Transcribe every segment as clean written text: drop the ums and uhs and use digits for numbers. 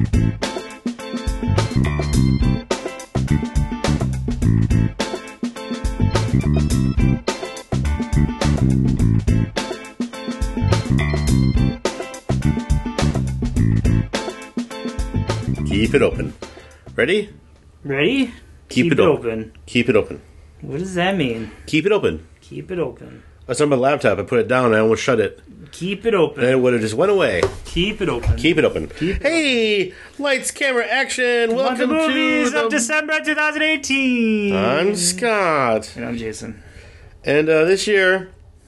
Keep it open. Ready? Ready? Keep it open. Keep it open. What does that mean? Keep it open. Keep it open. I was on my laptop. I put it down and I almost shut it. Keep it open. And it would have just went away. Keep it open. Keep it open. Keep it Hey! Lights, camera, action! Welcome the movies to of December 2018. I'm Scott. And I'm Jason. And this year,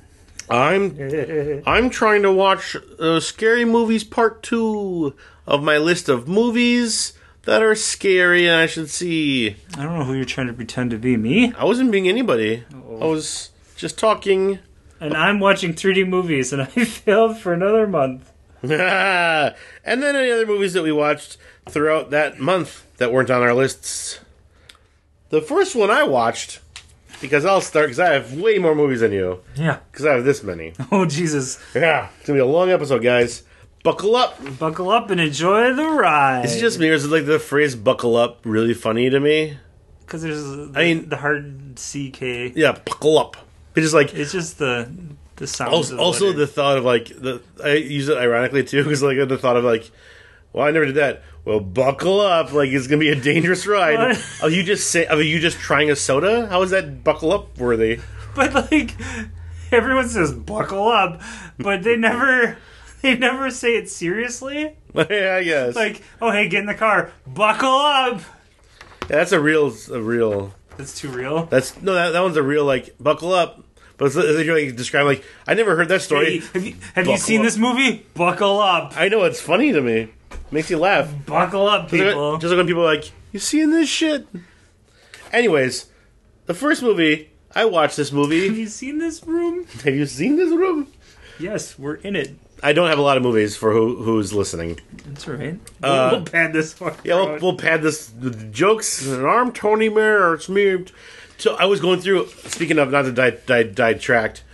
I'm trying to watch Scary Movies Part 2 of my list of movies that are scary and I should see. I don't know who you're trying to pretend to be. Me? I wasn't being anybody. Uh-oh. I was just talking. And I'm watching 3D movies and I failed for another month. And then any other movies that we watched throughout that month that weren't on our lists. The first one I watched, because I'll start, because I have way more movies than you. Yeah. Because I have this many. Oh, Jesus. Yeah. It's going to be a long episode, guys. Buckle up. Buckle up and enjoy the ride. Is it just me, or is it like the phrase buckle up really funny to me? Because there's the hard CK. Yeah, buckle up. It's just like... It's just the sound. Also the thought of like... I use it ironically too, because like the thought of like... Well, I never did that. Well, buckle up. Like, it's going to be a dangerous ride. What? Are you just trying a soda? How is that buckle up worthy? But like, everyone says buckle up, but they never say it seriously. Yeah, I guess. Like, oh hey, get in the car, buckle up. Yeah, that's a real. That's too real. That one's a real like buckle up. But it's like you're like describing like I never heard that story. Hey, have you seen this movie? Buckle up. I know, it's funny to me. Makes you laugh. Buckle up, people. Just like when people are like, you seeing this shit? Anyways, the first movie, I watched this movie. Have you seen this room? Have you seen this room? Yes, we're in it. I don't have a lot of movies for who's listening. That's all right. We'll pad this far. Yeah, we'll pad this with jokes. And I'm Tony Mayer. It's me. So I was going through, speaking of, not to divest.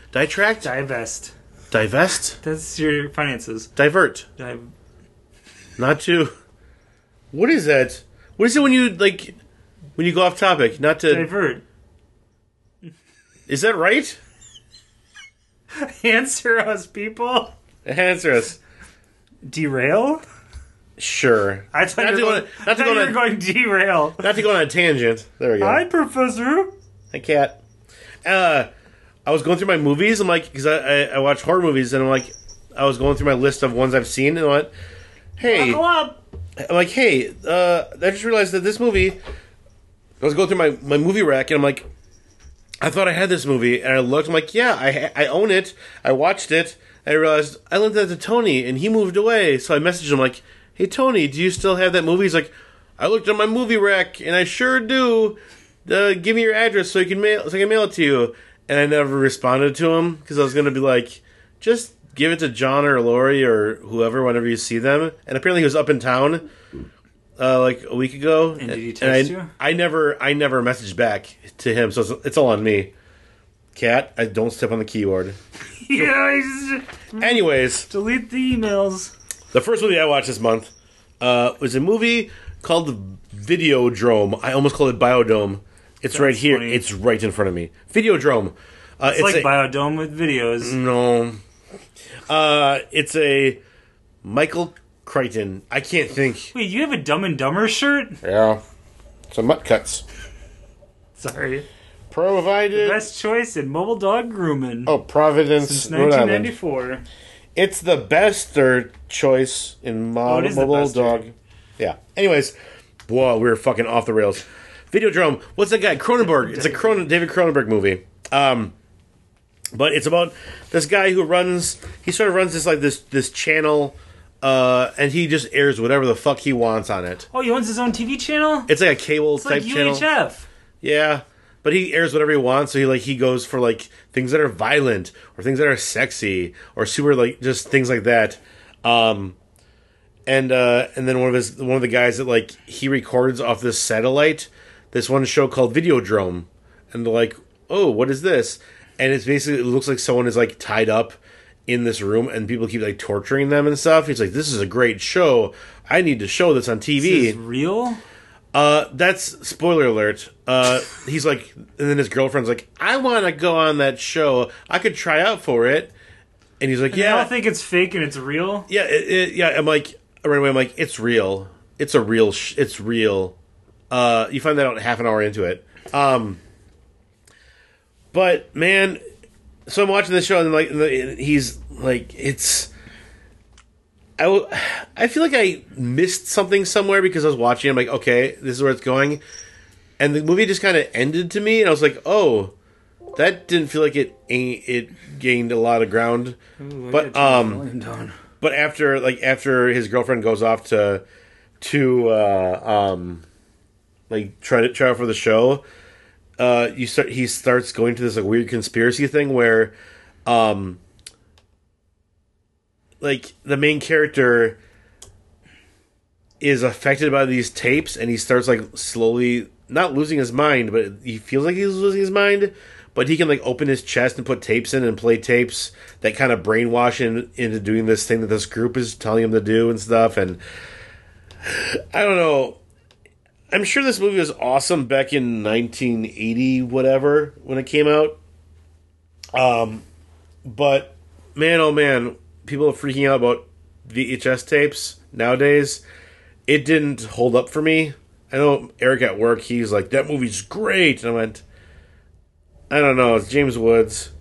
That's your finances. Divert. Not to. What is that? What is it when you go off topic? Not to divert. Is that right? Answer us, people. Answer us. Derail? Sure. I thought you were going derail. Not to go on a tangent. There we go. Hi, Professor. Hi, Cat. I was going through my movies. I'm like, because I watch horror movies, and I'm like, I was going through my list of ones I've seen, and I went, hey. Buckle up. I'm like, hey, I just realized that this movie, I was going through my movie rack, and I'm like, I thought I had this movie, and I looked, I'm like, yeah, I own it. I watched it, and I realized I lent that to Tony, and he moved away. So I messaged him like, hey, Tony, do you still have that movie? He's like, I looked at my movie rack, and I sure do. Give me your address so I can mail it to you. And I never responded to him, because I was going to be like, just give it to John or Lori or whoever whenever you see them. And apparently he was up in town like a week ago. And did he text you? I never messaged back to him, so it's all on me. Cat, I don't step on the keyboard. Yeah. Anyways, delete the emails. The first movie I watched this month was a movie called Videodrome. I almost called it Biodome. It's right here. Funny. It's right in front of me. Videodrome. It's like Biodome with videos. No. It's a Michael Crichton. I can't think. Wait, you have a Dumb and Dumber shirt? Yeah. Some Mutt Cuts. Sorry. Provided. The best choice in mobile dog grooming. Oh, Providence, since Rhode 1994. It's the best third choice in mobile dog. Yeah. Anyways, whoa, we're fucking off the rails. Videodrome. What's that guy? Cronenberg. It's a David Cronenberg movie. But it's about this guy who runs. He sort of runs this channel, and he just airs whatever the fuck he wants on it. Oh, he owns his own TV channel? It's like a cable type channel. It's like UHF. Yeah, but he airs whatever he wants. So he goes for like things that are violent or things that are sexy or super like just things like that. And then one of the guys that like he records off this satellite, this one show called Videodrome, and they're like, oh, what is this? And it's basically, it looks like someone is like tied up in this room and people keep like torturing them and stuff. He's like, this is a great show. I need to show this on This TV. is real? That's spoiler alert. He's like, and then his girlfriend's like, I want to go on that show. I could try out for it. And he's like, And yeah. they all think it's fake and it's real? Yeah, yeah. I'm like, right away, I'm like, it's real. It's a real. It's real. You find that out half an hour into it. But man, so I'm watching this show and like, he's like, it's. I feel like I missed something somewhere because I was watching. I'm like, okay, this is where it's going, and the movie just kind of ended to me, and I was like, oh, that didn't feel like it gained a lot of ground. Ooh, But after his girlfriend goes off to like try out for the show, he starts going to this like weird conspiracy thing where like the main character is affected by these tapes, and he starts like slowly not losing his mind, but he feels like he's losing his mind. But he can like open his chest and put tapes in and play tapes that kind of brainwash him into doing this thing that this group is telling him to do and stuff. And I don't know. I'm sure this movie was awesome back in 1980, whatever, when it came out. But man, oh man, people are freaking out about VHS tapes nowadays. It didn't hold up for me. I know Eric at work, he's like, that movie's great. And I went, I don't know, it's James Woods.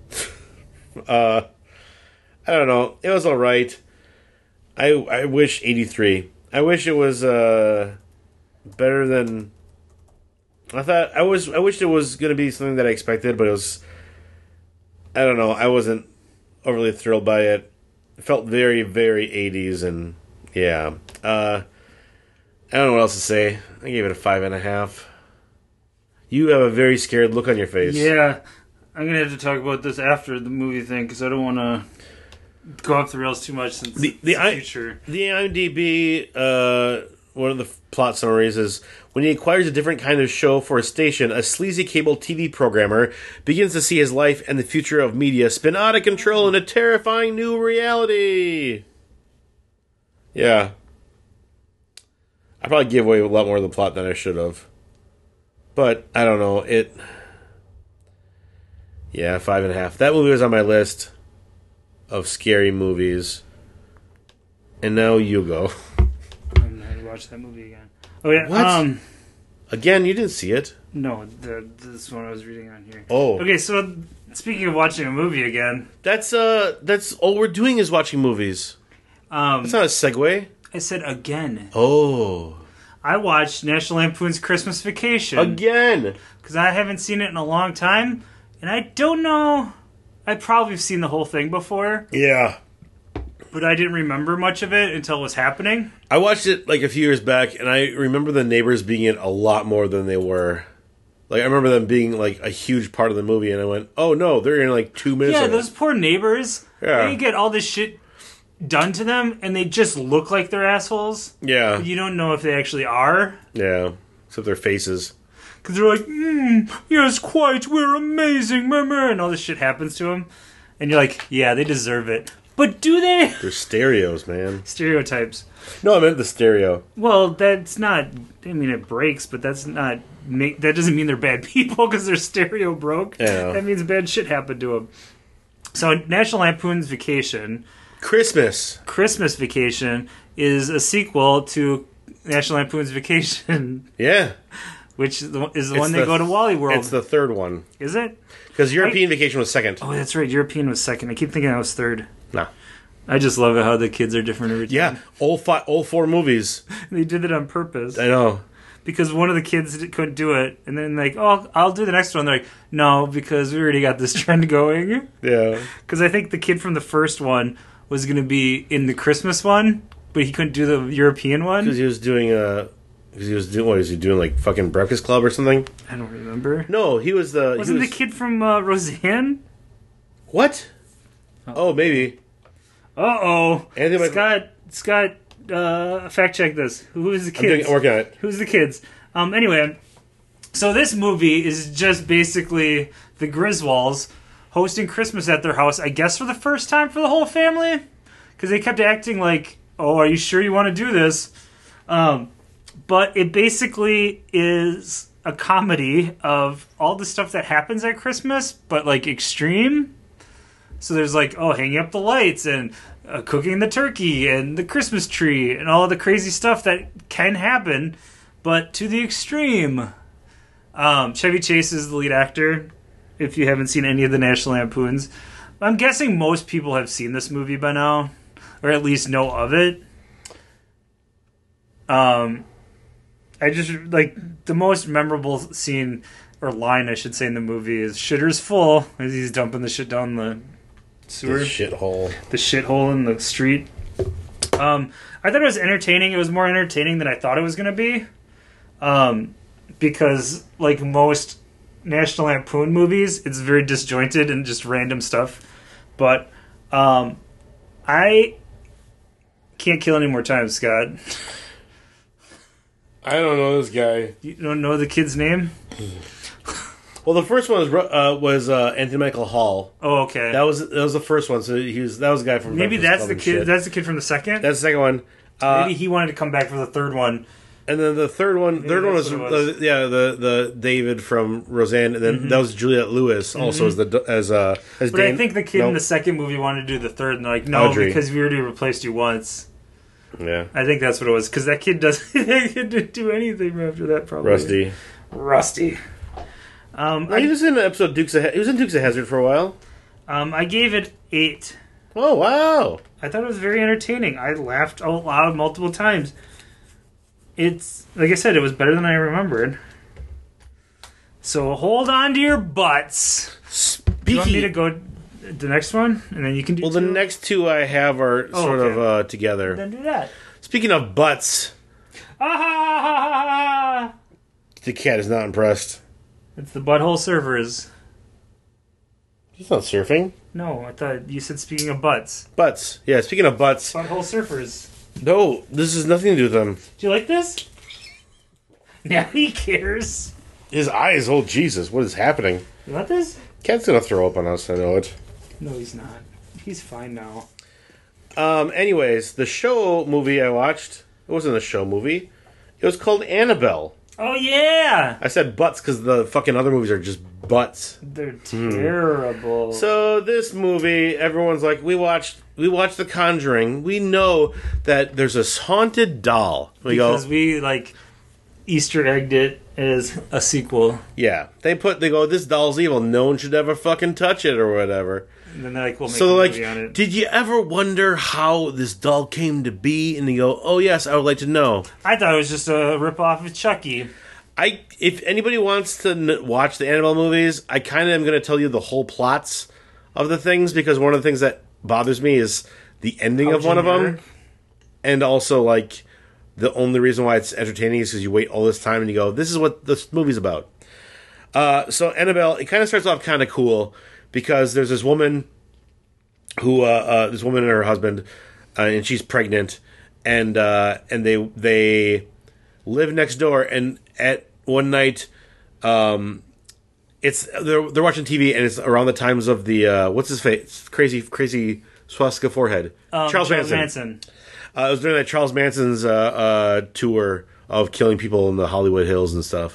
I don't know. It was alright. I wish 83. I wish it was better than I thought. I wished it was going to be something that I expected, but it was, I don't know, I wasn't overly thrilled by it. It felt very, very 80s, and yeah. I don't know what else to say. I gave it a 5.5. You have a very scared look on your face. Yeah, I'm going to have to talk about this after the movie thing, because I don't want to go off the rails too much since the future. The IMDb, one of the plot summaries is, when he acquires a different kind of show for a station, a sleazy cable TV programmer begins to see his life and the future of media spin out of control in a terrifying new reality. Yeah. I probably gave away a lot more of the plot than I should have. But, I don't know, yeah, 5.5. That movie was on my list of scary movies. And now you go. I'm going to watch that movie again. Oh, yeah. What? Again, you didn't see it? No, this one I was reading on here. Oh. Okay, so speaking of watching a movie again. That's all we're doing is watching movies. That's not a segue. I said again. Oh. I watched National Lampoon's Christmas Vacation. Again! Because I haven't seen it in a long time. And I don't know. I probably have seen the whole thing before. Yeah. But I didn't remember much of it until it was happening. I watched it like a few years back, and I remember the neighbors being in a lot more than they were. Like, I remember them being like a huge part of the movie, and I went, oh no, they're in like 2 minutes Yeah, of those it. poor neighbors. Yeah. They get all this shit done to them, and they just look like they're assholes. Yeah. But you don't know if they actually are. Yeah. Except their faces. Because they're like, yes, quite, we're amazing, murmur, and all this shit happens to them. And you're like, yeah, they deserve it. But do they? They're stereos, man. Stereotypes. No, I meant the stereo. Well, that's not, I mean, it breaks, but that's not, that doesn't mean they're bad people because their stereo broke. Yeah. That means bad shit happened to them. So, National Lampoon's Vacation, Christmas Vacation, is a sequel to National Lampoon's Vacation. Yeah. Which is the one they go to Wally World. It's the third one. Is it? Because European Vacation was second. Oh, that's right. European was second. I keep thinking that was third. Nah. I just love it how the kids are different every time. Yeah, all 4 movies. They did it on purpose. I know. Because one of the kids couldn't do it. And then like, oh, I'll do the next one. They're like, no, because we already got this trend going. Yeah. Because I think the kid from the first one was going to be in the Christmas one, but he couldn't do the European one. Because he was doing what was he doing, like fucking Breakfast Club or something? I don't remember. No, he was the... Wasn't the kid from Roseanne? What? Oh, maybe. Uh-oh. Anthony Scott, fact check this. Who is the kids? I'm working on it. Who's the kids? Anyway, so this movie is just basically the Griswolds hosting Christmas at their house, I guess for the first time for the whole family? Because they kept acting like, oh, are you sure you want to do this? But it basically is a comedy of all the stuff that happens at Christmas, but like extreme. So there's like, oh, hanging up the lights and cooking the turkey and the Christmas tree and all the crazy stuff that can happen, but to the extreme. Chevy Chase is the lead actor, if you haven't seen any of the National Lampoons. I'm guessing most people have seen this movie by now, or at least know of it. I just, like, the most memorable scene, or line, I should say, in the movie is "Shitter's full," as he's dumping the shit down the sewer. The shithole. The shithole in the street. I thought it was entertaining. It was more entertaining than I thought it was going to be. Because, like most National Lampoon movies, it's very disjointed and just random stuff. But I can't kill any more time, Scott. I don't know this guy. You don't know the kid's name? Well, the first one was Anthony Michael Hall. Oh, okay. That was the first one. So that was a guy from maybe Breakfast that's Club the and kid. shit. That's the kid from the second. That's the second one. Maybe he wanted to come back for the third one. And then the third one was, the David from Roseanne, and then that was Juliette Lewis also as But Dane. I think the kid in the second movie wanted to do the third, and they're like, no, Audrey. because we already replaced you once. Yeah, I think that's what it was, because that kid didn't do anything after that. Probably Rusty. he was in an episode he was in Dukes of Hazzard for a while. I gave it 8. Oh wow! I thought it was very entertaining. I laughed out loud multiple times. It's, like I said, it was better than I remembered. So hold on to your butts. Do you want me to go the next one? And then you can do the next two I have are of together. Then do that. Speaking of butts, Ah! the cat is not impressed. It's the Butthole Surfers. He's not surfing. No, I thought you said speaking of butts. Butts. Yeah, speaking of butts. Butthole Surfers. No, this has nothing to do with them. Do you like this? Now he cares. His eyes, oh Jesus, what is happening? You want this? Cat's gonna throw up on us, I know it. No, he's not. He's fine now. Anyways, the show movie I watched, it wasn't a show movie. It was called Annabelle. Oh, yeah! I said butts because the fucking other movies are just butts. They're terrible. So this movie, everyone's like, we watched The Conjuring. We know that there's this haunted doll. Because we, like, Easter egged it as a sequel. Yeah. They go, this doll's evil. No one should ever fucking touch it or whatever. And then they're like, we'll make a movie on it. Did you ever wonder how this doll came to be? And you go, oh yes, I would like to know. I thought it was just a ripoff of Chucky. If anybody wants to watch the Annabelle movies, I kind of am going to tell you the whole plots of the things, because one of the things that bothers me is the ending of one of them. And also, like, the only reason why it's entertaining is because you wait all this time and you go, this is what this movie's about. So Annabelle, it kind of starts off kind of cool, because there's this woman who, this woman and her husband, and she's pregnant, and they live next door, and at one night, they're watching TV, and it's around the times of the what's his face, crazy swastika forehead, Charles Manson. It was during that Charles Manson's tour of killing people in the Hollywood Hills and stuff.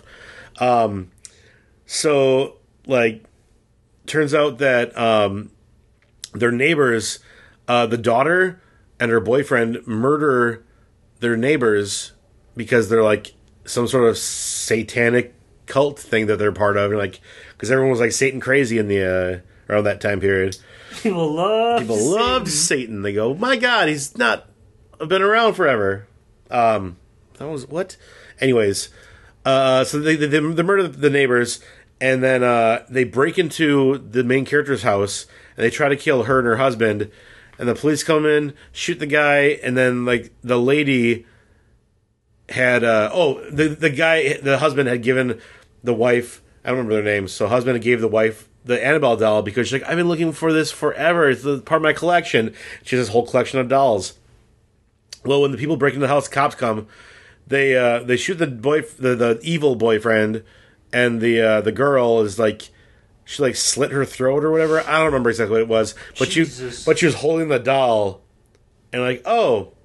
So like, turns out that their neighbors, the daughter and her boyfriend, murder their neighbors because they're like some sort of satanic cult thing that they're part of, and like, because everyone was like Satan crazy in the around that time period. People loved Satan. They go, my God, he's not been around forever. That was what? Anyways, so they murder the neighbors, and then they break into the main character's house, and they try to kill her and her husband, and the police come in, shoot the guy, and then like the lady had the husband had given the wife, I don't remember their names, so husband gave the wife the Annabelle doll because she's like, I've been looking for this forever, it's part of my collection. She has this whole collection of dolls. Well, when the people break into the house, cops come, they shoot the evil boyfriend, and the girl is like, she like slit her throat or whatever. I don't remember exactly what it was, but she was holding the doll, and like, oh,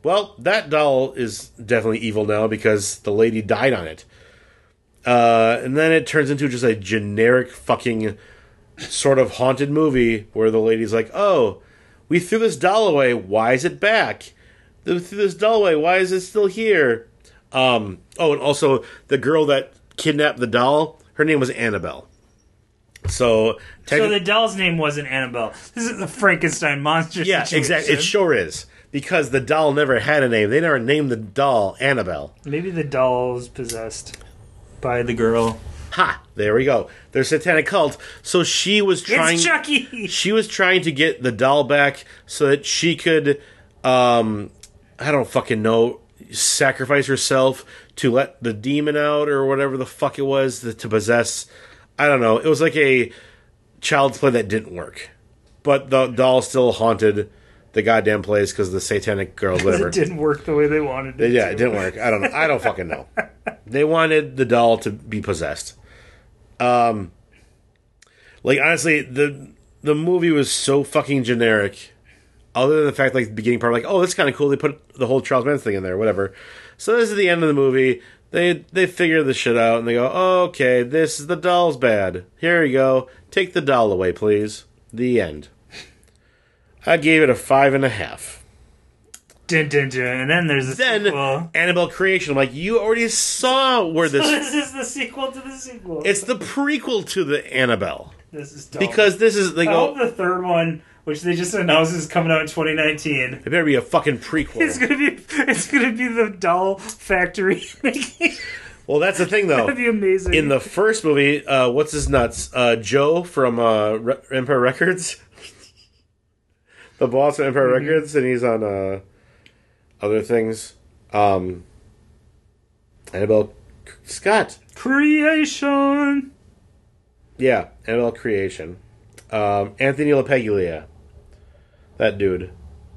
Well, that doll is definitely evil now because the lady died on it. And then it turns into just a generic fucking sort of haunted movie where the lady's like, oh, we threw this doll away. Why is it back? We threw this doll away. Why is it still here? And also the girl that kidnapped the doll, her name was Annabelle. So the doll's name wasn't Annabelle. This is the Frankenstein monster situation. Exactly. It sure is. Because the doll never had a name. They never named the doll Annabelle. Maybe the doll was possessed by the girl. Ha! There we go. Their satanic cult. So she was trying... It's Chucky! She was trying to get the doll back so that she could, I don't fucking know, sacrifice herself to let the demon out or whatever the fuck it was to possess... I don't know. It was like a child's play that didn't work. But the doll still haunted the goddamn place because the satanic girl, whatever. It didn't work the way they wanted it. Yeah, it didn't work. I don't know. I don't fucking know. They wanted the doll to be possessed. Honestly, the movie was so fucking generic. Other than the fact, like, the beginning part, like, oh, that's kind of cool. They put the whole Charles Manson thing in there, whatever. So this is the end of the movie. They figure the shit out, and they go, oh, okay, the doll's bad. Here you go. Take the doll away, please. The end. I gave it a 5.5. Dun, dun, dun. And then there's a sequel. Annabelle Creation. I'm like, you already saw where this... So this is the sequel to the sequel. It's the prequel to the Annabelle. This is dumb. Because this is... I hope the third one, which they just announced is coming out in 2019. It better be a fucking prequel. It's gonna be the doll factory. Well, that's the thing, though. That'd be amazing. In the first movie, what's his nuts? Joe from Empire Records. The boss of Empire Records, and he's on other things. Annabelle Scott. Creation. Yeah, Annabelle Creation. Anthony LaPaglia. That dude.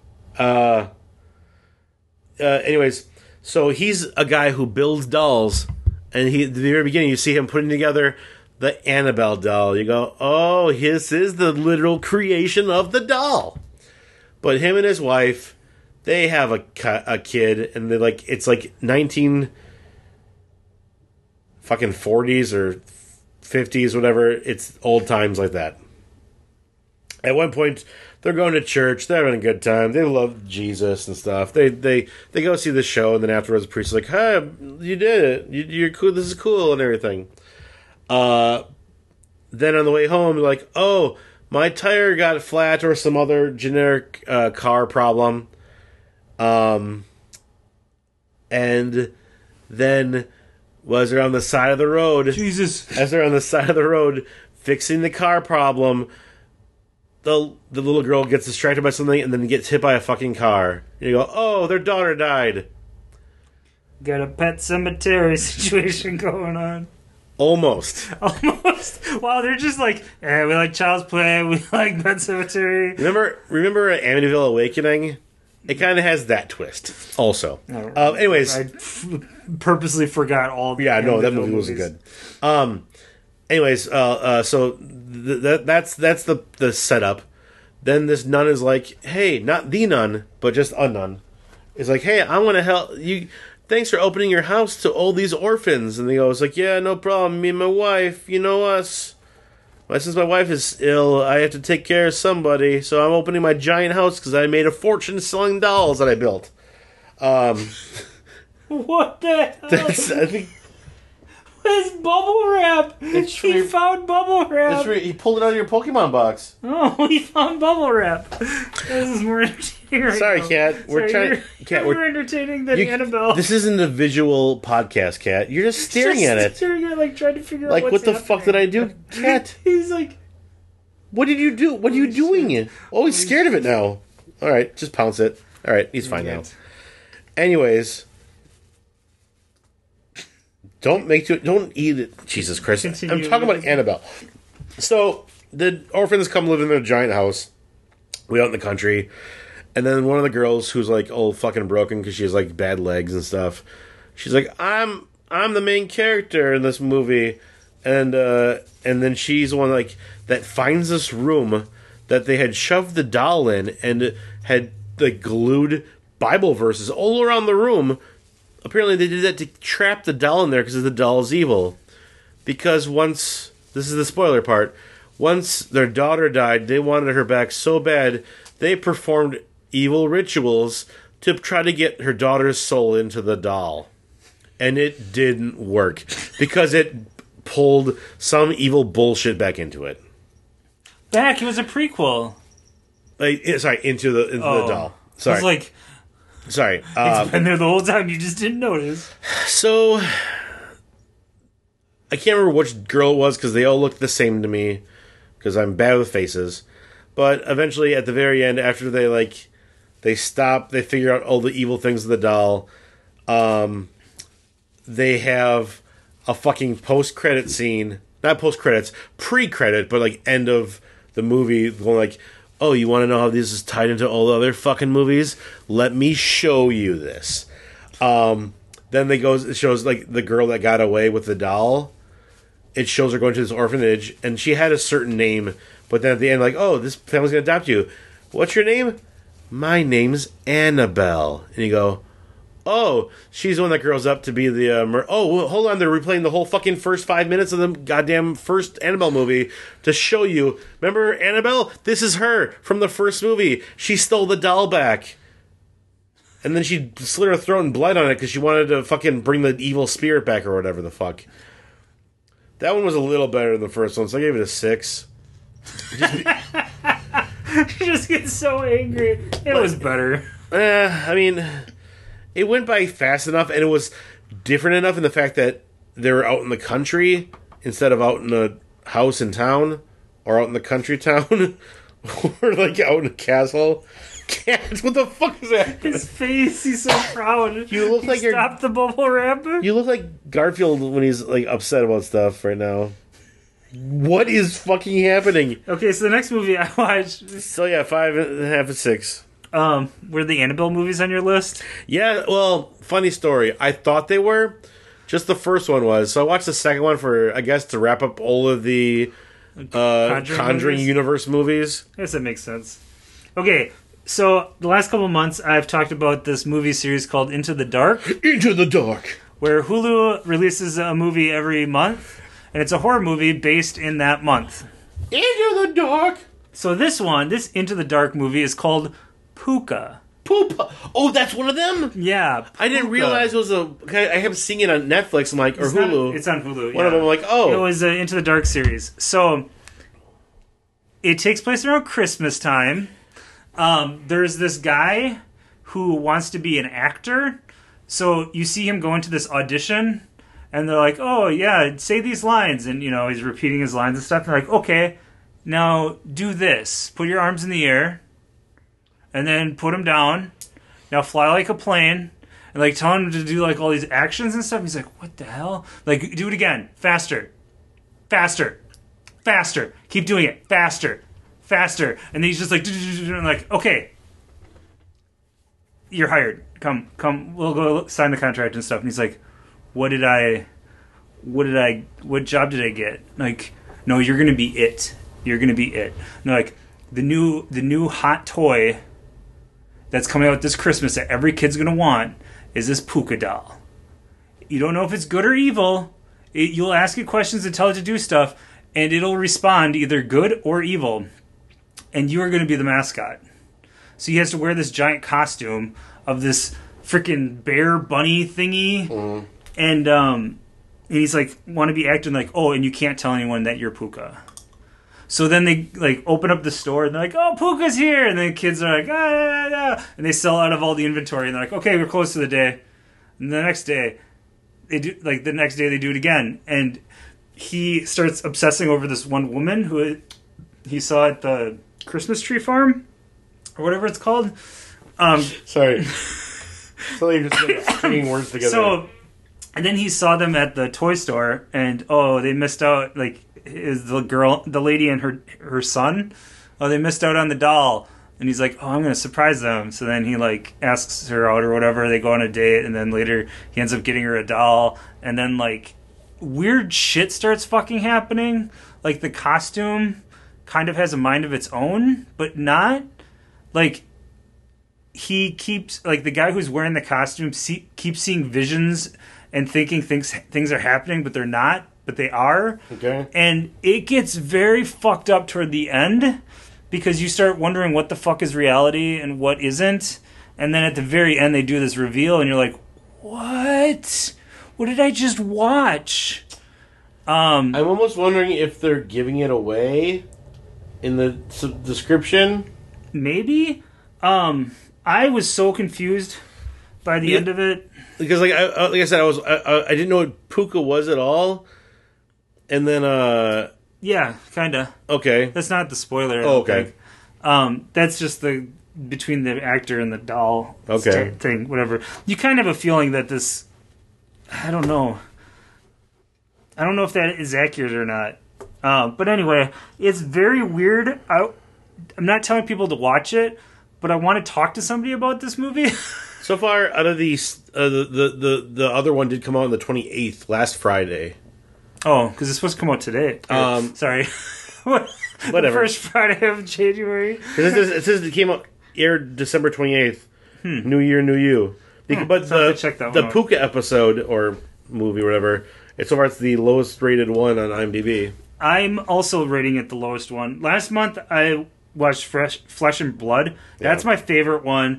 Anyways, so he's a guy who builds dolls, and at the very beginning you see him putting together the Annabelle doll. You go, oh, this is the literal creation of the doll. But him and his wife, they have a kid, and they're like, it's like 19 fucking 40s or 50s, whatever. It's old times like that. At one point, they're going to church. They're having a good time. They love Jesus and stuff. They go see the show, and then afterwards, the priest is like, "Hi, you did it. You're cool. This is cool and everything." Then on the way home, they're like, "Oh, my tire got flat or some other generic car problem." And then as they're on the side of the road, as they're on the side of the road fixing the car problem, the little girl gets distracted by something and then gets hit by a fucking car. And you go, oh, their daughter died. Got a Pet Cemetery situation going on. Almost. Wow, they're just like, we like Child's Play, we like Pet Cemetery. Remember Amityville Awakening? It kind of has that twist, also. Anyways, I purposely forgot all. Yeah, no, that movie wasn't good. Anyways, so that's the setup. Then this nun is like, "Hey, not the nun, but just a nun." Is like, "Hey, I want to help you. Thanks for opening your house to all these orphans." And they go, "It's like, yeah, no problem. Me and my wife, you know us. Since my wife is ill, I have to take care of somebody. So I'm opening my giant house because I made a fortune selling dolls that I built." What the hell? I think it's bubble wrap. He found bubble wrap. He pulled it out of your Pokemon box. Oh, he found bubble wrap. This is more entertaining. Right Sorry, now. Kat. We're entertaining than Annabelle. This isn't a visual podcast, Kat. You're just staring at it. Staring at it, like trying to figure out like, what's what the fuck did I do, Kat? He's like, what did you do? What are you doing? Oh, he's scared of it now. All right, just pounce it. All right, he's fine now. Anyways, don't eat it. Jesus Christ. Continue. I'm talking about Annabelle. So, the orphans come live in their giant house way out in the country. And then one of the girls who's like all fucking broken because she has like bad legs and stuff. She's like, I'm the main character in this movie, and then she's the one like that finds this room that they had shoved the doll in and had like glued Bible verses all around the room. Apparently they did that to trap the doll in there because the doll is evil. Because once, this is the spoiler part, once their daughter died, they wanted her back so bad, they performed evil rituals to try to get her daughter's soul into the doll. And it didn't work. Because it pulled some evil bullshit back into it. Back, it was a prequel. Into the doll. Sorry. It's like, sorry. it's been there the whole time, you just didn't notice. So, I can't remember which girl it was because they all looked the same to me. Because I'm bad with faces. But eventually, at the very end, after they stop, they figure out all the evil things of the doll. They have a fucking post-credit scene. Not post-credits, pre-credit, but like end of the movie going like, oh, you want to know how this is tied into all the other fucking movies? Let me show you this. Then it shows like the girl that got away with the doll. It shows her going to this orphanage, and she had a certain name, but then at the end, like, oh, this family's gonna adopt you. What's your name? My name's Annabelle. And you go, oh, she's the one that grows up to be the... oh, well, hold on, they're replaying the whole fucking first 5 minutes of the goddamn first Annabelle movie to show you. Remember Annabelle? This is her from the first movie. She stole the doll back. And then she slit her throat and bled on it because she wanted to fucking bring the evil spirit back or whatever the fuck. That one was a little better than the first one, so I gave it a 6. You just get so angry. It was better. I mean... It went by fast enough, and it was different enough in the fact that they were out in the country instead of out in a house in town, or out in the country town, or like out in a castle. Cat, what the fuck is that? His face, he's so proud. You look like you're... Stop the bubble wrap. You look like Garfield when he's like upset about stuff right now. What is fucking happening? Okay, so the next movie I watched... So yeah, 5.5 and 6. Were the Annabelle movies on your list? Yeah, well, funny story. I thought they were. Just the first one was. So I watched the second one for, I guess, to wrap up all of the Conjuring universe movies. I guess that makes sense. Okay, so the last couple months I've talked about this movie series called Into the Dark. Into the Dark! Where Hulu releases a movie every month, and it's a horror movie based in that month. Into the Dark! So this Into the Dark movie is called Puka. Puka. Oh, that's one of them? Yeah. Puka. I didn't realize it was I kept seeing it on Netflix, I'm like, or Hulu. It's on Hulu, One of them, I'm like, oh. It was Into the Dark series. So, it takes place around Christmas time. There's this guy who wants to be an actor. So, you see him go into this audition, and they're like, oh, yeah, say these lines. And, he's repeating his lines and stuff. And they're like, okay, now do this. Put your arms in the air. And then put him down. Now fly like a plane. And like tell him to do like all these actions and stuff. He's like, what the hell? Like, do it again. Faster. Faster. Faster. Keep doing it. Faster. Faster. And then he's just like, okay. You're hired. Come. We'll go sign the contract and stuff. And he's like, what job did I get? Like, no, you're gonna be it. You're gonna be it. And they're like, the new hot toy that's coming out this Christmas that every kid's going to want is this Puka doll. You don't know if it's good or evil. You'll ask it questions and tell it to do stuff, and it'll respond either good or evil. And you are going to be the mascot. So he has to wear this giant costume of this freaking bear bunny thingy. Mm. And he's like, want to be acting like, oh, and you can't tell anyone that you're Puka. So then they like open up the store and they're like, "Oh, Puka's here!" And then kids are like, "Ah!" And they sell out of all the inventory and they're like, "Okay, we're close to the day." And the next day, they do it again. And he starts obsessing over this one woman who he saw at the Christmas tree farm or whatever it's called. Sorry, so you're just like stringing words together. So, and then he saw them at the toy store, and they missed out. Like, is the lady and her son? Oh, they missed out on the doll. And he's like, oh, I'm going to surprise them. So then he, like, asks her out or whatever. They go on a date, and then later he ends up getting her a doll. And then, like, weird shit starts fucking happening. Like, the costume kind of has a mind of its own, but not. Like, he keeps, like, the guy who's wearing the costume keeps seeing visions and thinking things are happening, but they're not, but they are. Okay. And it gets very fucked up toward the end because you start wondering what the fuck is reality and what isn't. And then at the very end, they do this reveal, and you're like, what? What did I just watch? I'm almost wondering if they're giving it away in the description. Maybe. I was so confused by the end of it. Because, like I said, I didn't know what Puka was at all, and then Yeah, kind of. okay, That's not the spoiler. Oh, okay. That's just the between the actor and the doll Okay. thing, whatever. You kind of have a feeling that this... I don't know. I don't know if that is accurate or not. But anyway, it's very weird. I'm not telling people to watch it, but I want to talk to somebody about this movie. so far out of these, the other one did come out on the 28th, last Friday. Oh, because it's supposed to come out today. Sorry. Whatever. The first Friday of January. It says it came out, aired December 28th. New Year, New You. But so I have to check that one the out. Puka episode, or movie, or whatever, so far it's the lowest rated one on IMDb. I'm also rating it the lowest one. Last month I watched Flesh and Blood. That's my favorite one.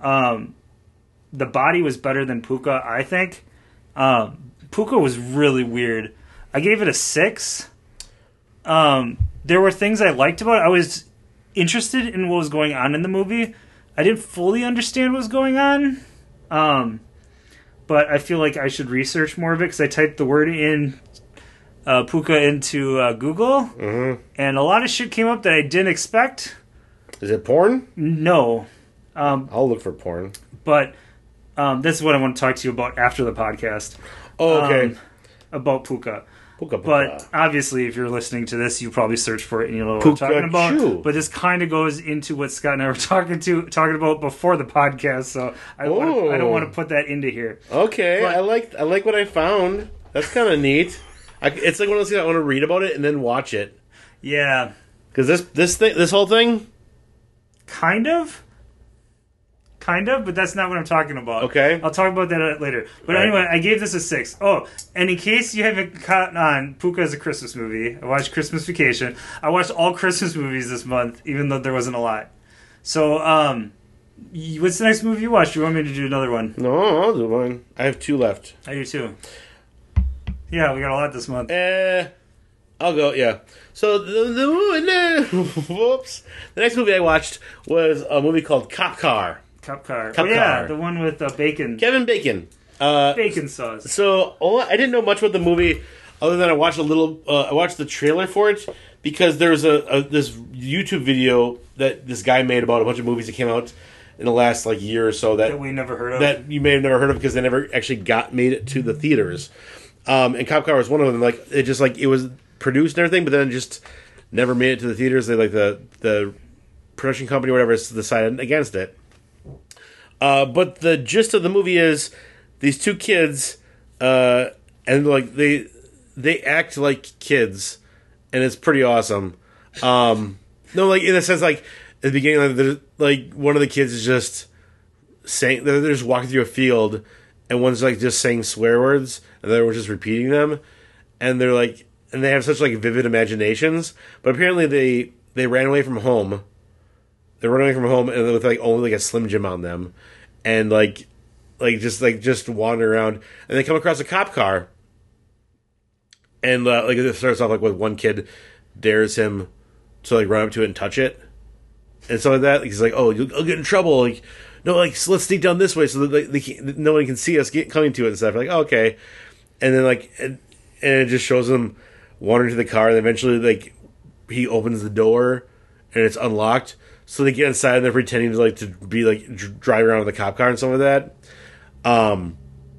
The Body was better than Puka, I think. Puka was really weird. I gave it a 6. There were things I liked about it. I was interested in what was going on in the movie. I didn't fully understand what was going on. But I feel like I should research more of it because I typed the word in Puka into Google, and a lot of shit came up that I didn't expect. Is it porn? No. I'll look for porn. But this is what I want to talk to you about after the podcast. Oh, okay. About Puka. Puka. But obviously, if you're listening to this, you probably search for it and you know what I'm talking about. Pikachu. But this kind of goes into what Scott and I were talking about before the podcast, so I don't want to put that into here. Okay, But- I like what I found. That's kind of neat. It's like one of those things I want to read about it and then watch it. Yeah, Because this whole thing. kind of, but that's not what I'm talking about. Okay. I'll talk about that later. But All right. anyway, I gave this a 6. Oh, and in case you haven't caught on, Puka is a Christmas movie. I watched Christmas Vacation. I watched all Christmas movies this month, even though there wasn't a lot. So, what's the next movie you watched? Do you want me to do another one? No, I'll do one. I have 2 left. I do too. Yeah, we got a lot this month. I'll go. Yeah. So whoops. The next movie I watched was a movie called Cop Car. Cop Car. Cop Oh yeah, Car. the one with bacon. Kevin Bacon. Bacon sauce. So I didn't know much about the movie other than I watched I watched the trailer for it because there's this YouTube video that this guy made about a bunch of movies that came out in the last year or so That we never heard of. that you may have never heard of because they never actually made it to the theaters. And Cop Car was one of them. It was produced and everything, but then just never made it to the theaters. They the production company or whatever decided against it. But the gist of the movie is these 2 kids, and they act like kids, and it's pretty awesome. No, in a sense, at the beginning, one of the kids is just saying they're just walking through a field, and one's just saying swear words, and the other one's just repeating them, and they're and they have such vivid imaginations. But apparently they ran away from home. They run away from home and with only a Slim Jim on them, and just wander around, and they come across a cop car, and it starts off with one kid dares him to run up to it and touch it, and so that he's oh, you'll get in trouble. No, so let's sneak down this way so that no one can see us coming to it and stuff. Oh, okay, and then and it just shows them wandering to the car, and eventually he opens the door and it's unlocked. So they get inside and they're pretending to be drive around with a cop car and some of that. And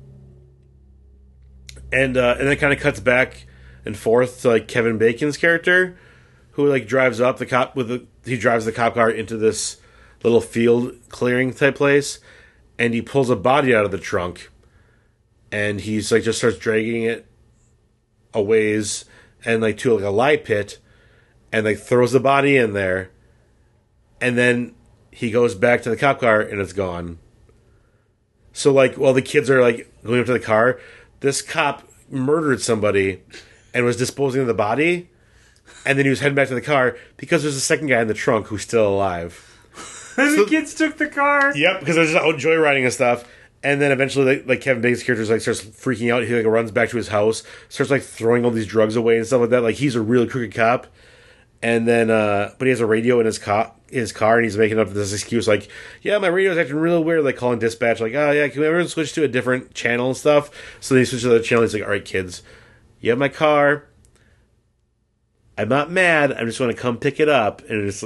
then it kind of cuts back and forth to Kevin Bacon's character, who drives up the cop he drives the cop car into this little field clearing type place, and he pulls a body out of the trunk, and he's just starts dragging it a ways and to a lye pit, and throws the body in there. And then he goes back to the cop car and it's gone. So like while the kids are like going up to the car, this cop murdered somebody and was disposing of the body, and then he was heading back to the car because there's a second guy in the trunk who's still alive. And the kids took the car. Yep, because they're just out joyriding and stuff. And then eventually, like Kevin Bacon's character like starts freaking out. He like runs back to his house, starts like throwing all these drugs away and stuff like that. Like he's a really crooked cop. And then, but he has a radio in his car, and he's making up this excuse like, "Yeah, my radio's acting real weird." Like calling dispatch, like, "Oh yeah, can we ever switch to a different channel and stuff?" So they switch to the channel. He's like, "All right, kids, you have my car. I'm not mad. I'm just going to come pick it up."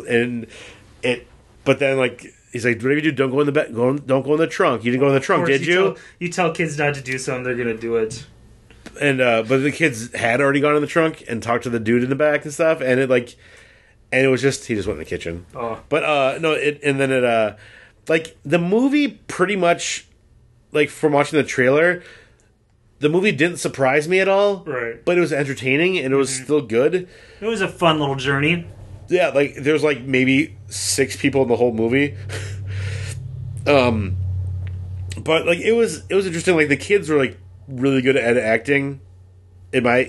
But then like he's like, "Whatever you do, don't go in the back. Don't go in the trunk. You didn't go in the trunk, did you?" You tell kids not to do something, they're gonna do it. And but the kids had already gone in the trunk and talked to the dude in the back and stuff, and it was just he just went in the kitchen. Oh. But no, like the movie pretty much, like from watching the trailer, the movie didn't surprise me at all. Right. But it was entertaining and it was still good. It was a fun little journey. Yeah, like there's like maybe 6 people in the whole movie. But like it was interesting. Like the kids were like really good at acting. In my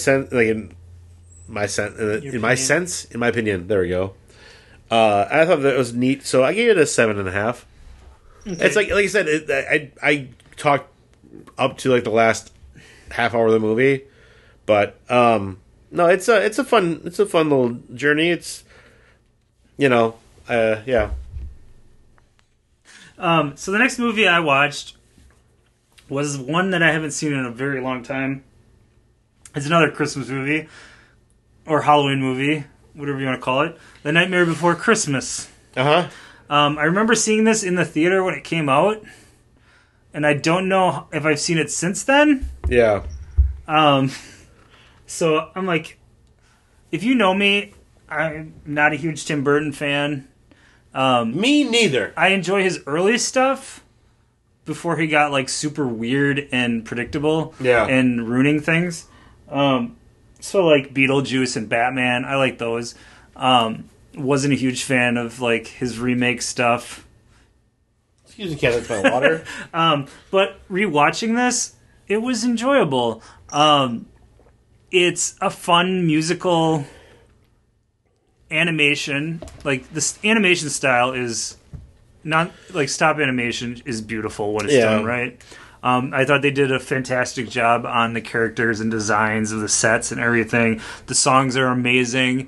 opinion. There we go. I thought that was neat, so I gave it a 7.5. Okay. It's like I said, I talked up to like the last half hour of the movie, but no, it's a fun little journey. It's yeah. So the next movie I watched was one that I haven't seen in a very long time. It's another Christmas movie or Halloween movie, whatever you want to call it. The Nightmare Before Christmas. Uh-huh. I remember seeing this in the theater when it came out, and I don't know if I've seen it since then. Yeah. So I'm like, if you know me, I'm not a huge Tim Burton fan. Me neither. I enjoy his early stuff before he got like super weird and predictable and ruining things. So like Beetlejuice and Batman, I like those. Wasn't a huge fan of like his remake stuff. Excuse me, can't my water. But rewatching this, it was enjoyable. It's a fun musical animation. Like this animation style is not like stop animation is beautiful when it's done right. I thought they did a fantastic job on the characters and designs of the sets and everything. The songs are amazing.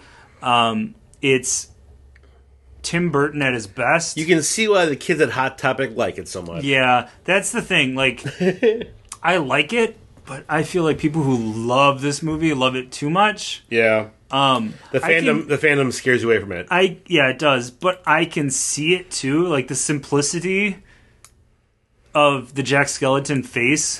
It's Tim Burton at his best. You can see why the kids at Hot Topic like it so much. Yeah, that's the thing. Like, I like it, but I feel like people who love this movie love it too much. Yeah. The fandom scares you away from it. Yeah, it does. But I can see it too. Like the simplicity of the Jack Skellington face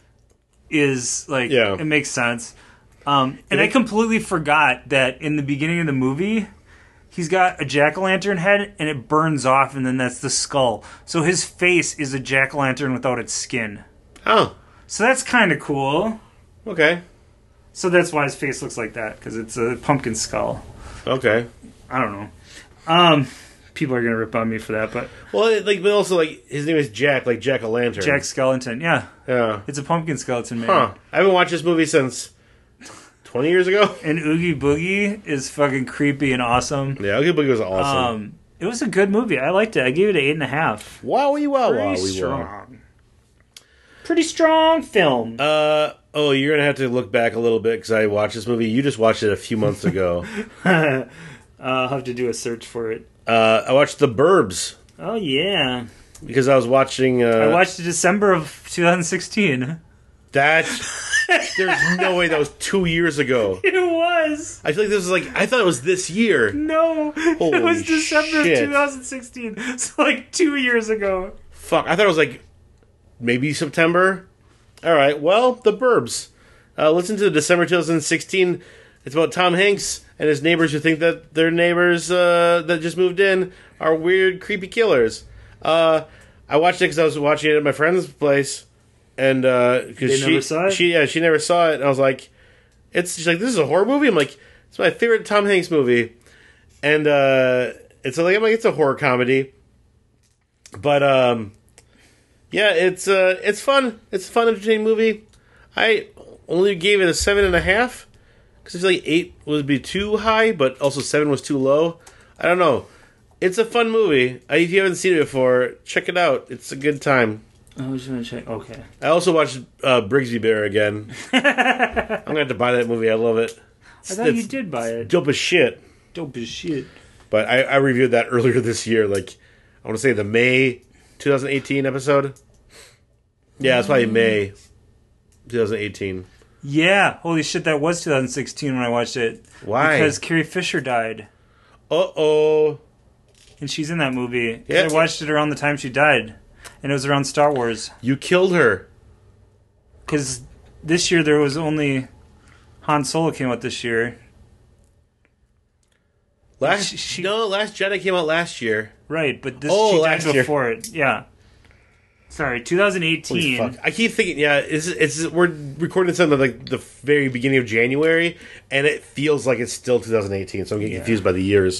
is like it makes sense. And I completely forgot that in the beginning of the movie, he's got a jack-o'-lantern head and it burns off, and then that's the skull. So his face is a jack-o'-lantern without its skin. Oh. So that's kind of cool. Okay. So that's why his face looks like that, because it's a pumpkin skull. Okay. I don't know. People are gonna rip on me for that, but but also his name is Jack, like Jack-o'-lantern. Jack Skellington, yeah. It's a pumpkin skeleton man. Huh. I haven't watched this movie since 20 years ago. And Oogie Boogie is fucking creepy and awesome. Yeah, Oogie Boogie was awesome. It was a good movie. I liked it. I gave it an 8.5. Wowie wow, Pretty strong. Pretty strong film. You're gonna have to look back a little bit because I watched this movie. You just watched it a few months ago. I'll have to do a search for it. I watched The Burbs. Oh yeah. Because I was watching. I watched it December of 2016. There's no way that was 2 years ago. It was. I feel like this was I thought it was this year. No, it was December of 2016. So 2 years ago. Fuck, I thought it was maybe September. All right, well, The Burbs. Listen to December 2016. It's about Tom Hanks and his neighbors who think that their neighbors that just moved in are weird, creepy killers. I watched it because I was watching it at my friend's place, and because never saw it. She never saw it, and I was like, she's like, this is a horror movie. I'm like, it's my favorite Tom Hanks movie, and it's a horror comedy. But yeah, it's fun. It's a fun, entertaining movie. I only gave it a 7.5 because I feel like 8 would be too high, but also 7 was too low. I don't know. It's a fun movie. If you haven't seen it before, check it out. It's a good time. I was going to check. Okay. I also watched Brigsby Bear again. I'm going to have to buy that movie. I love it. I thought you did buy it. Dope as shit. Dope as shit. But I reviewed that earlier this year. Like, I want to say the May 2018 episode. Yeah, it's probably May 2018. Yeah. Holy shit, that was 2016 when I watched it. Why? Because Carrie Fisher died. Uh-oh. And she's in that movie. Yeah. I watched it around the time she died. And it was around Star Wars. You killed her. Because this year there was only... Han Solo came out this year. Last Jedi came out last year. Right, but she died last year. before it. Yeah. Sorry, 2018. Holy fuck. I keep thinking, yeah, we're recording this on the very beginning of January, and it feels like it's still 2018, so I'm getting confused by the years.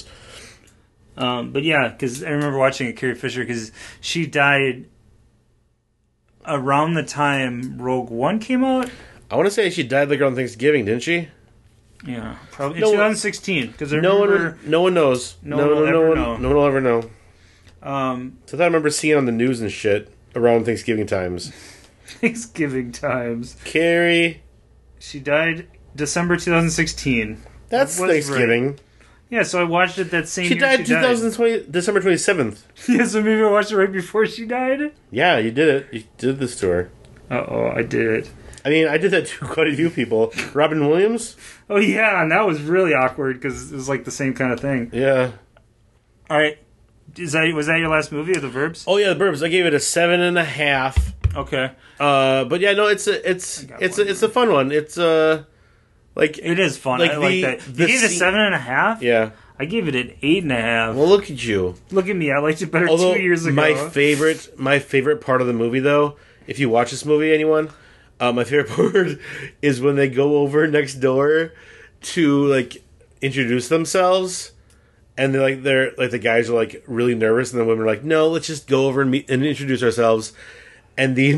But yeah, because I remember watching Carrie Fisher, because she died around the time Rogue One came out. I want to say she died like on Thanksgiving, didn't she? Yeah, probably in 2016. Because no one knows. No one will ever know. So I remember seeing on the news and shit around Thanksgiving times. Thanksgiving times. Carrie. She died December 2016. That's Thanksgiving. Right. Yeah, so I watched it that same year. She died December 27th. Yeah, so maybe I watched it right before she died? Yeah, you did it. You did this to her. Uh-oh, I did it. I mean, I did that to quite a few people. Robin Williams? Oh, yeah, and that was really awkward because it was like the same kind of thing. Yeah. All right. Was that your last movie of The Burbs? Oh, yeah, The Burbs. I gave it a 7.5. Okay. But yeah, no, it's a fun one. It's like it is fun. Like I like that. You gave it a 7.5? Yeah. I gave it an 8.5. Well, look at you. Look at me. I liked it better 2 years ago. My favorite part of the movie, though, if you watch this movie, anyone, my favorite part is when they go over next door to like introduce themselves, and they're the guys are like really nervous, and the women are like, "No, let's just go over and meet and introduce ourselves." And the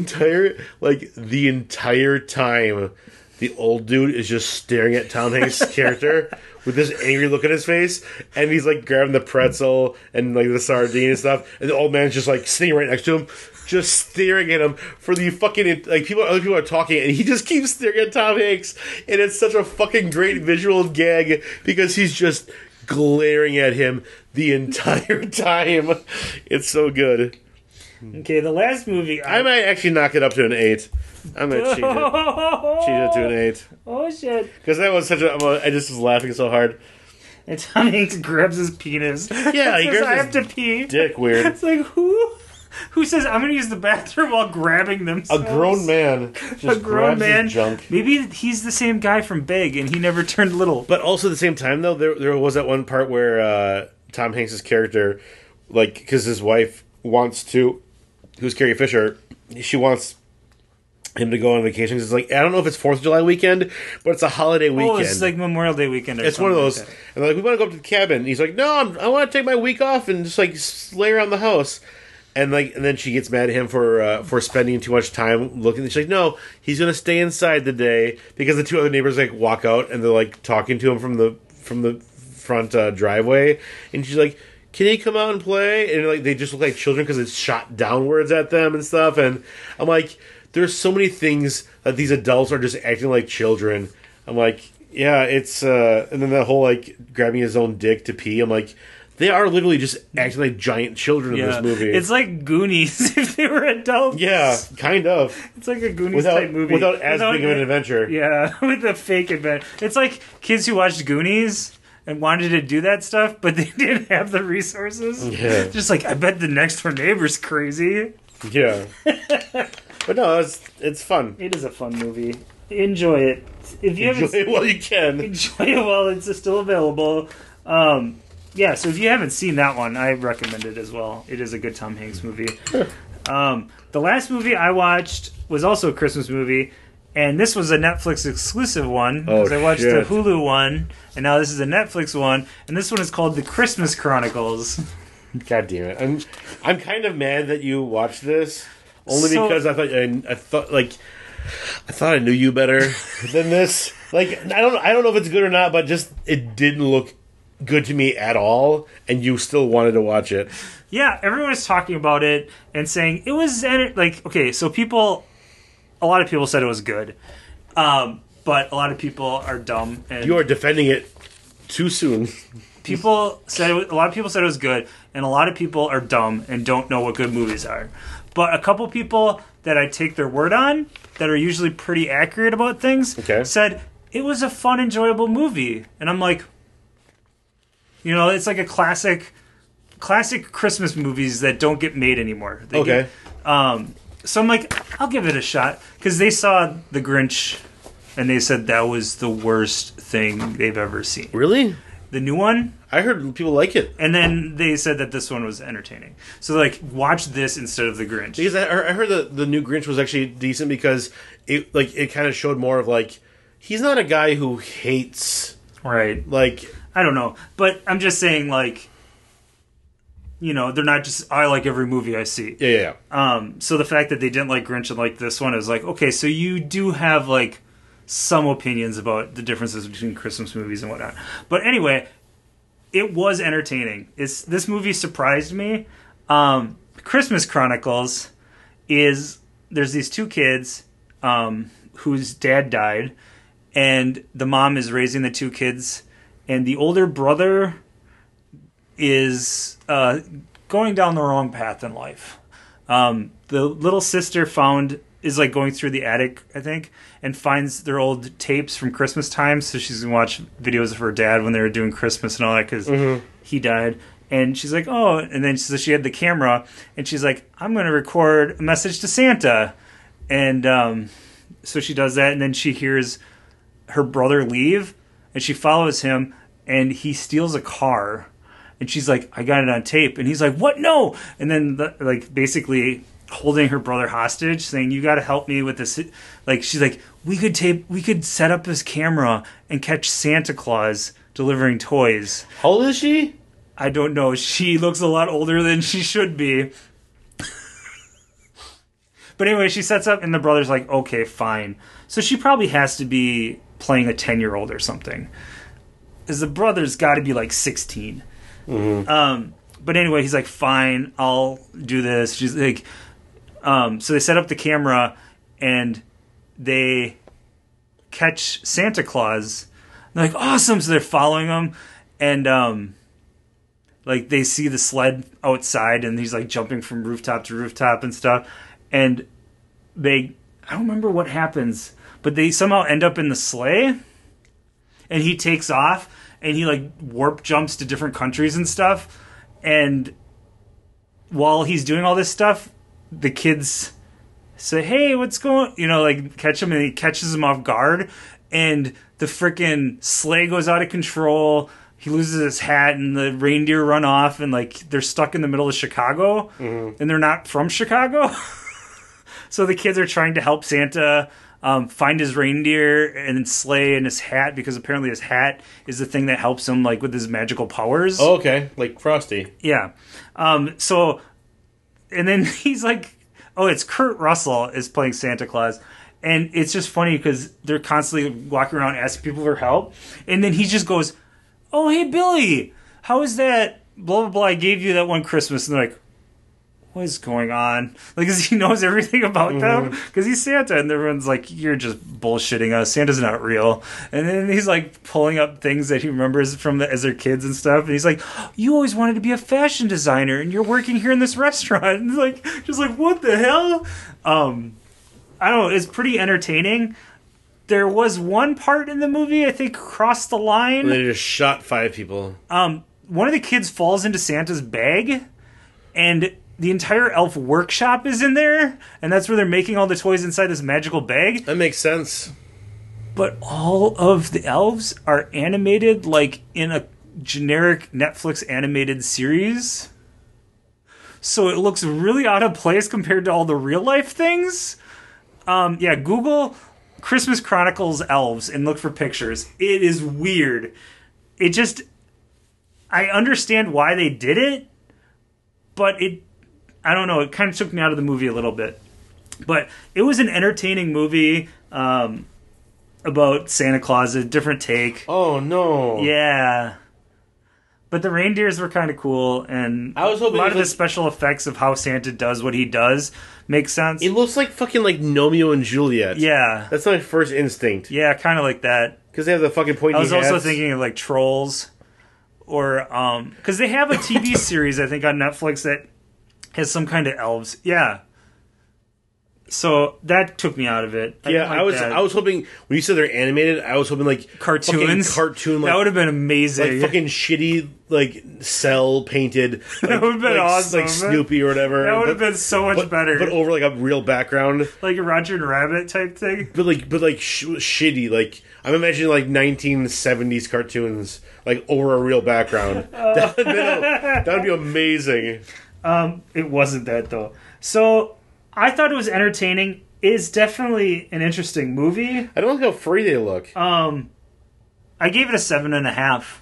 entire time, the old dude is just staring at Tom Hanks' character with this angry look on his face, and he's like grabbing the pretzel and like the sardine and stuff, and the old man's just like sitting right next to him, just staring at him for the fucking like other people are talking, and he just keeps staring at Tom Hanks, and it's such a fucking great visual gag because he's just glaring at him the entire time. It's so good. Okay, the last movie... I might actually knock it up to an 8. I'm going to change it to an 8. Oh, shit. Because that was I just was laughing so hard. And Tom Hanks grabs his penis. Yeah, he grabs I have to pee. Dick weird. It's like, who says, I'm going to use the bathroom while grabbing themselves? A grown man just grabs his junk. Maybe he's the same guy from Big, and he never turned little. But also at the same time, though, there was that one part where Tom Hanks' character, like, because his wife wants to... Who's Carrie Fisher? She wants him to go on vacation. It's like, I don't know if it's 4th of July weekend, but it's a holiday weekend. Oh, it's like Memorial Day weekend. It's one of those. Like and they're like, we want to go up to the cabin. And he's like, no, I want to take my week off and just like lay around the house. And then she gets mad at him for spending too much time looking. She's like, no, he's gonna stay inside the day because the two other neighbors like walk out and they're like talking to him from the front driveway. And she's like, can he come out and play? And like they just look like children because it's shot downwards at them and stuff. And I'm like, there's so many things that these adults are just acting like children. I'm like, yeah, it's and then that whole like grabbing his own dick to pee. I'm like, they are literally just acting like giant children in this movie. It's like Goonies if they were adults. Yeah, kind of. It's like a Goonies type movie without as big of an adventure. Yeah, with a fake adventure. It's like kids who watched Goonies and wanted to do that stuff, but they didn't have the resources. Yeah. Just like, I bet the next door neighbor's crazy. Yeah. But no, it's fun. It is a fun movie. Enjoy it. If you enjoy it while you can. Enjoy it while it's still available. Yeah, so if you haven't seen that one, I recommend it as well. It is a good Tom Hanks movie. The last movie I watched was also a Christmas movie, and this was a Netflix exclusive one, because I watched the Hulu one, and now this is a Netflix one, and this one is called The Christmas Chronicles. God damn it! I'm kind of mad that you watched this only So- because I thought I knew you better than this. Like I don't know if it's good or not, but just it didn't look good to me at all, and you still wanted to watch it. Yeah, everyone was talking about it and saying it was like okay. So a lot of people said it was good, but a lot of people are dumb. And You are defending it too soon. a lot of people said it was good, and a lot of people are dumb and don't know what good movies are. But a couple people that I take their word on, that are usually pretty accurate about things, Okay. said it was a fun, enjoyable movie. And I'm like, it's like a classic Christmas movies that don't get made anymore. Okay. So I'm like, I'll give it a shot. Because they saw The Grinch, and they said that was the worst thing they've ever seen. Really? The new one? I heard people like it. And then they said that this one was entertaining. So like, watch this instead of The Grinch. Because I heard the new Grinch was actually decent because it kind of showed more of like he's not a guy who hates Right. like I don't know. But I'm just saying like, they're not just, I like every movie I see. yeah. So the fact that they didn't like Grinch and like this one is like, okay, so you do have like some opinions about the differences between Christmas movies and whatnot. But anyway, it was entertaining. This movie surprised me. Christmas Chronicles there's these two kids whose dad died, and the mom is raising the two kids, and the older brother is going down the wrong path in life. The little sister is like going through the attic, I think, and finds their old tapes from Christmas time. So she's gonna watch videos of her dad when they were doing Christmas and all that because he died. And she's like, oh, and then so she had the camera, and she's like, I'm gonna record a message to Santa, and so she does that, and then she hears her brother leave, and she follows him, and he steals a car. And she's like, I got it on tape. And he's like, what? No. And then, basically holding her brother hostage, saying, you got to help me with this. Like, she's like, we could set up this camera and catch Santa Claus delivering toys. How old is she? I don't know. She looks a lot older than she should be. But anyway, she sets up, and the brother's like, okay, fine. So she probably has to be playing a 10-year-old or something. Because the brother's got to be like 16. But anyway, he's like, fine, I'll do this. She's like, so they set up the camera and they catch Santa Claus. They're like, awesome. So they're following him, and they see the sled outside, and he's like jumping from rooftop to rooftop and stuff. And I don't remember what happens, but they somehow end up in the sleigh, and he takes off. And he like warp jumps to different countries and stuff. And while he's doing all this stuff, the kids say, hey, what's going on? Catch him, and he catches him off guard. And the frickin' sleigh goes out of control. He loses his hat, and the reindeer run off, and they're stuck in the middle of Chicago. And they're not from Chicago. So the kids are trying to help Santa find his reindeer and sleigh and his hat, because apparently his hat is the thing that helps him with his magical powers. Oh, okay, like Frosty. Yeah. So, and then he's like, oh, it's Kurt Russell is playing Santa Claus. And it's just funny because they're constantly walking around asking people for help. And then he just goes, oh, hey, Billy, how is that? Blah, blah, blah. I gave you that one Christmas. And they're like, what is going on? Because he knows everything about them. Because he's Santa. And everyone's like, you're just bullshitting us. Santa's not real. And then he's like pulling up things that he remembers from as their kids and stuff. And he's like, you always wanted to be a fashion designer, and you're working here in this restaurant. And just like, what the hell? I don't know. It's pretty entertaining. There was one part in the movie, I think, crossed the line. And they just shot 5 people. One of the kids falls into Santa's bag, and the entire elf workshop is in there, and that's where they're making all the toys inside this magical bag. That makes sense. But all of the elves are animated like in a generic Netflix animated series. So it looks really out of place compared to all the real life things. Yeah, Google Christmas Chronicles elves and look for pictures. It is weird. I understand why they did it, but I don't know, it kind of took me out of the movie a little bit. But it was an entertaining movie about Santa Claus, a different take. Oh no! Yeah. But the reindeers were kind of cool, and I was hoping a lot it of the was- special effects of how Santa does what he does makes sense. It looks like fucking like Romeo and Juliet. Yeah. That's my first instinct. Yeah, kind of like that. Because they have the fucking pointy I was also hats. thinking of like Trolls, or because they have a TV series I think on Netflix that has some kind of elves. Yeah. So that took me out of it. Yeah, didn't like that. I was hoping when you said they're animated, I was hoping like Cartoons. fucking cartoon, like, That would have been amazing. like fucking shitty, like cell painted. Like, That would've been like, awesome. like Snoopy or whatever. That would have been so much better. But over like a real background. Like a Roger and Rabbit type thing. But shitty. Like I'm imagining like 1970s cartoons, like over a real background. That would be amazing. It wasn't that though. So I thought it was entertaining. It's definitely an interesting movie. I don't like how furry they look. I gave it a 7.5.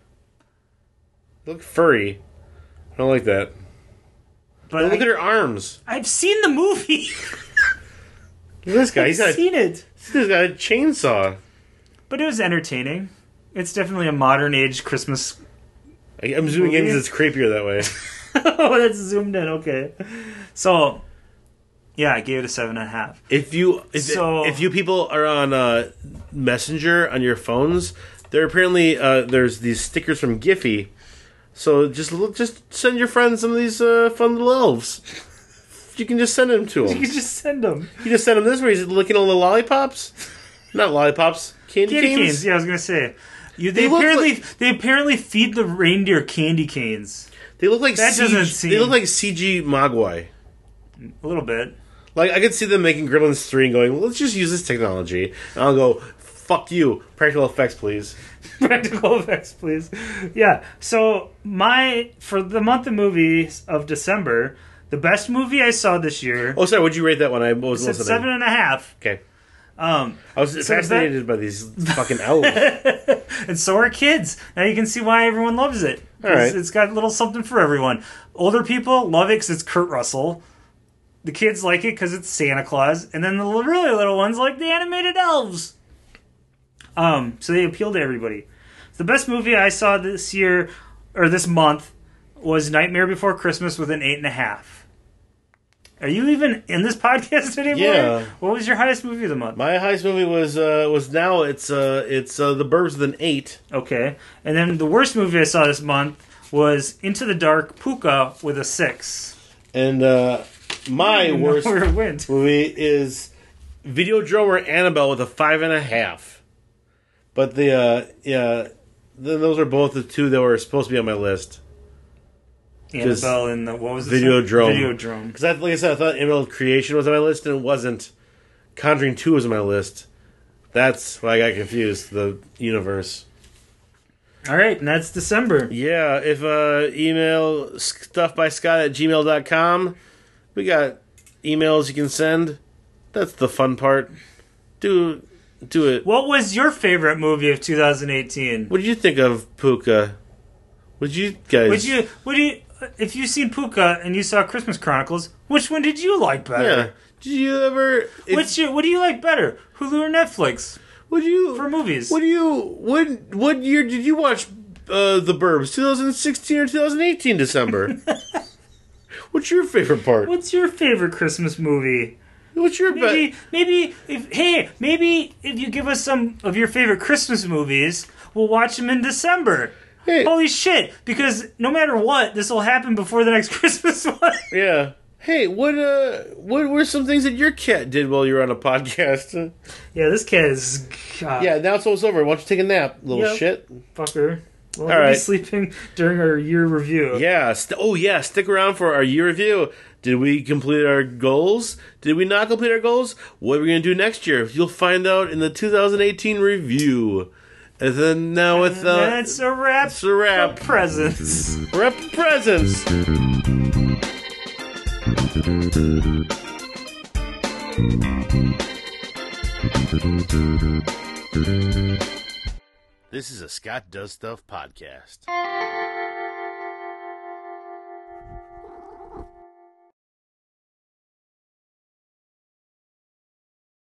They look furry. I don't like that. But Look at her arms. I've seen the movie. Look at this guy. He's I've seen it. got a chainsaw. But it was entertaining. It's definitely a modern age Christmas. I'm zooming in because it's creepier that way. Oh, that's zoomed in. Okay. So, yeah, I gave it a 7.5. If you people are on Messenger on your phones, there apparently there's these stickers from Giphy. So just send your friends some of these fun little elves. You can just send them to You them. can just send them. You just send them this way. He's licking all the lollipops. Not lollipops. Candy canes. Yeah, I was gonna say. They look They apparently feed the reindeer candy canes. They look like That doesn't seem- They look like CG Mogwai. A little bit. Like I could see them making Gremlins 3 and going, well, let's just use this technology. And I'll go, fuck you. Practical effects, please. Practical effects, please. Yeah. So for the month of movies of December, the best movie I saw this year. Oh, sorry. What'd you rate that one? I wasn't It's listening. 7.5. Okay. I was fascinated by these fucking elves. And so are kids. Now you can see why everyone loves it. 'Cause All right. It's got a little something for everyone. Older people love it because it's Kurt Russell. The kids like it because it's Santa Claus. And then the really little ones like the animated elves. So they appeal to everybody. The best movie I saw this year, or this month, was Nightmare Before Christmas with an 8.5. Are you even in this podcast anymore? Yeah. What was your highest movie of the month? My highest movie was now it's The Burbs with an 8. Okay. And then the worst movie I saw this month was Into the Dark, Puka, with a 6. And my worst Where it went. movie is Videodrome or Annabelle with a 5.5. But those are both the two that were supposed to be on my list. Annabelle and what was the Videodrome. Videodrome. Because like I said, I thought Annabelle Creation was on my list, and it wasn't. Conjuring 2 was on my list. That's why I got confused. The universe. All right, and that's December. Yeah, if email stuffbyscott@gmail.com. We got emails you can send. That's the fun part. Do it. What was your favorite movie of 2018? What did you think of Puka? What did you guys? If you've seen Puka and you saw Christmas Chronicles, which one did you like better? Yeah. Did you ever? What do you like better, Hulu or Netflix Would you for movies? What year did you watch The Burbs? 2016 or 2018 December? What's your favorite part? What's your favorite Christmas movie? What's your Maybe if you give us some of your favorite Christmas movies, we'll watch them in December. Hey. Holy shit! Because no matter what, this will happen before the next Christmas one. Yeah. Hey, what were some things that your cat did while you were on a podcast? Yeah, this cat is. Yeah, now it's almost over. Why don't you take a nap, little Yep. shit? Fucker. Well, All he'll be right. sleeping during our year review. Yeah. Stick around for our year review. Did we complete our goals? Did we not complete our goals? What are we going to do next year? You'll find out in the 2018 review. And then now with That's a wrap. it's a wrap. For presents. Wrap presents. This is a Scott Does Stuff podcast.